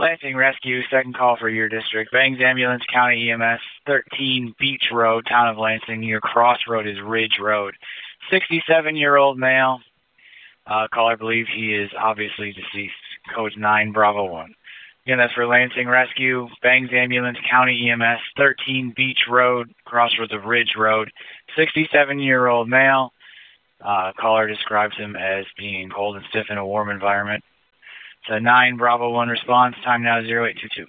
Lansing Rescue, second call for your district. Bangs Ambulance, County EMS, 13 Beach Road, Town of Lansing. Your crossroad is Ridge Road. 67-year-old male. Caller believes he is obviously deceased. Code 9 Bravo 1. Again, that's for Lansing Rescue, Bangs Ambulance, County EMS, 13 Beach Road, crossroads of Ridge Road. 67-year-old male. Caller describes him as being cold and stiff in a warm environment. It's a 9 Bravo 1 response. Time now 0822.